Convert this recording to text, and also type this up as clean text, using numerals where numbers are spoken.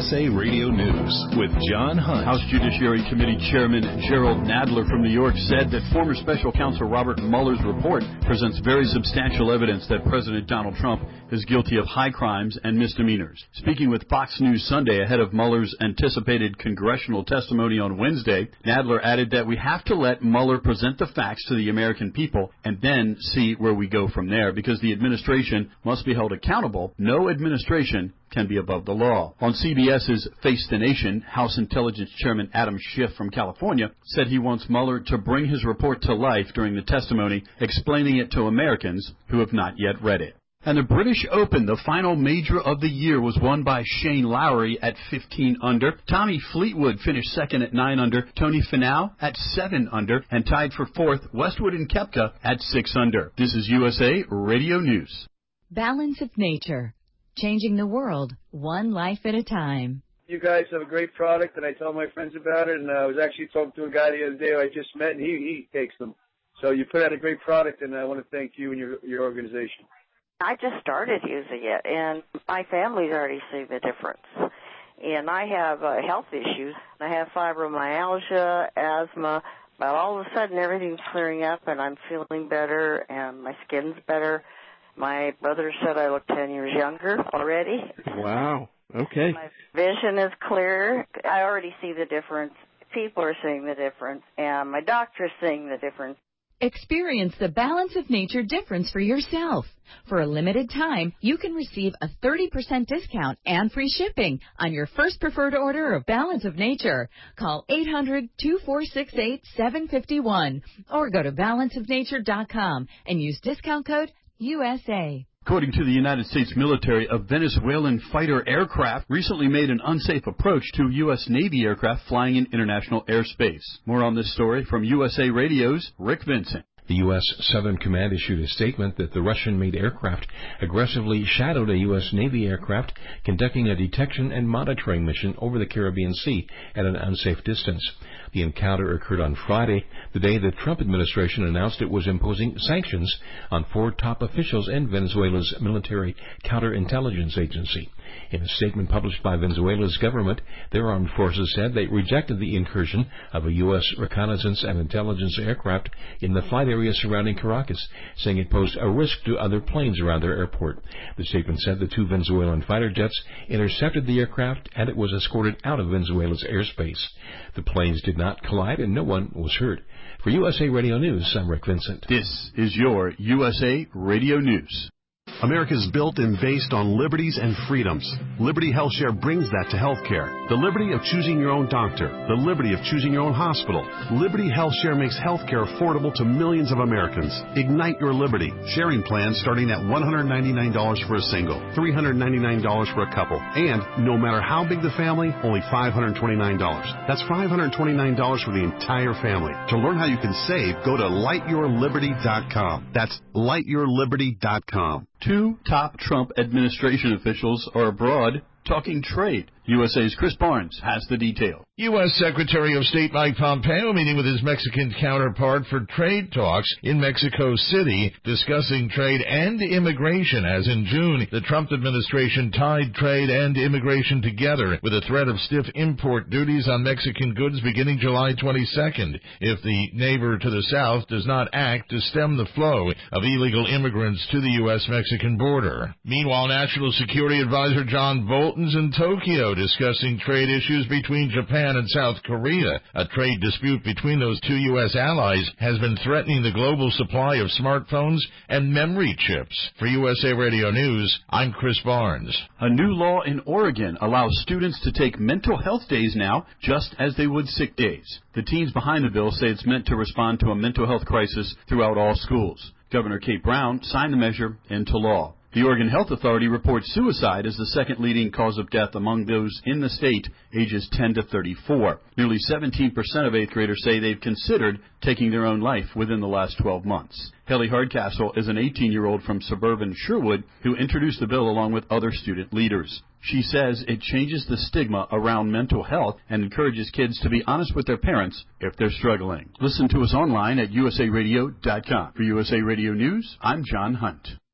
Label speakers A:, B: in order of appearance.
A: USA Radio News with John Hunt.
B: House Judiciary Committee Chairman Gerald Nadler from New York said that former Special Counsel Robert Mueller's report presents very substantial evidence that President Donald Trump is guilty of high crimes and misdemeanors. Speaking with Fox News Sunday ahead of Mueller's anticipated congressional testimony on Wednesday, Nadler added that we have to let Mueller present the facts to the American people and then see where we go from there, because the administration must be held accountable. No administration can be above the law. On CBS's Face the Nation, House Intelligence Chairman Adam Schiff from California said he wants Mueller to bring his report to life during the testimony, explaining it to Americans who have not yet read it. And the British Open, the final major of the year, was won by Shane Lowry at 15 under. Tommy Fleetwood finished second at 9 under. Tony Finau at 7 under. And tied for fourth, Westwood and Koepka at 6 under. This is USA Radio News.
C: Balance of Nature. Changing the world, one life at a time.
D: You guys have a great product, and I tell my friends about it. And I was actually talking to a guy the other day who I just met, and he takes them. So you put out a great product, and I want to thank you and your organization.
E: I just started using it, and my family's already seen the difference. And I have health issues. I have fibromyalgia, asthma, but all of a sudden everything's clearing up, and I'm feeling better, and my skin's better. My brother said I look 10 years younger already.
F: Wow. Okay.
E: My vision is clearer. I already see the difference. People are seeing the difference, and my doctor's seeing the difference.
C: Experience the Balance of Nature difference for yourself. For a limited time, you can receive a 30% discount and free shipping on your first preferred order of Balance of Nature. Call 800-2468-751 or go to balanceofnature.com and use discount code USA.
B: According to the United States military, a Venezuelan fighter aircraft recently made an unsafe approach to U.S. Navy aircraft flying in international airspace. More on this story from USA Radio's Rick Vincent.
G: The U.S. Southern Command issued a statement that the Russian-made aircraft aggressively shadowed a U.S. Navy aircraft conducting a detection and monitoring mission over the Caribbean Sea at an unsafe distance. The encounter occurred on Friday, the day the Trump administration announced it was imposing sanctions on 4 top officials in Venezuela's military counterintelligence agency. In a statement published by Venezuela's government, their armed forces said they rejected the incursion of a U.S. reconnaissance and intelligence aircraft in the flight area surrounding Caracas, saying it posed a risk to other planes around their airport. The statement said the 2 Venezuelan fighter jets intercepted the aircraft and it was escorted out of Venezuela's airspace. The planes did not collide and no one was hurt. For USA Radio News, I'm Rick Vincent.
B: This is your USA Radio News.
H: America is built and based on liberties and freedoms. Liberty HealthShare brings that to healthcare. The liberty of choosing your own doctor. The liberty of choosing your own hospital. Liberty HealthShare makes healthcare affordable to millions of Americans. Ignite your liberty. Sharing plans starting at $199 for a single, $399 for a couple, and no matter how big the family, only $529. That's $529 for the entire family. To learn how you can save, go to lightyourliberty.com. That's lightyourliberty.com.
B: 2 top Trump administration officials are abroad talking trade. USA's Chris Barnes has the detail.
I: U.S. Secretary of State Mike Pompeo meeting with his Mexican counterpart for trade talks in Mexico City, discussing trade and immigration, as in June, the Trump administration tied trade and immigration together with a threat of stiff import duties on Mexican goods beginning July 22nd if the neighbor to the south does not act to stem the flow of illegal immigrants to the U.S.-Mexican border. Meanwhile, National Security Advisor John Bolton's in Tokyo discussing trade issues between Japan and South Korea. A trade dispute between those 2 U.S. allies has been threatening the global supply of smartphones and memory chips. For USA Radio News, I'm Chris Barnes.
B: A new law in Oregon allows students to take mental health days now, just as they would sick days. The teens behind the bill say it's meant to respond to a mental health crisis throughout all schools. Governor Kate Brown signed the measure into law. The Oregon Health Authority reports suicide as the second leading cause of death among those in the state ages 10 to 34. Nearly 17% of 8th graders say they've considered taking their own life within the last 12 months. Haley Hardcastle is an 18-year-old from suburban Sherwood who introduced the bill along with other student leaders. She says it changes the stigma around mental health and encourages kids to be honest with their parents if they're struggling. Listen to us online at usaradio.com. For USA Radio News, I'm John Hunt.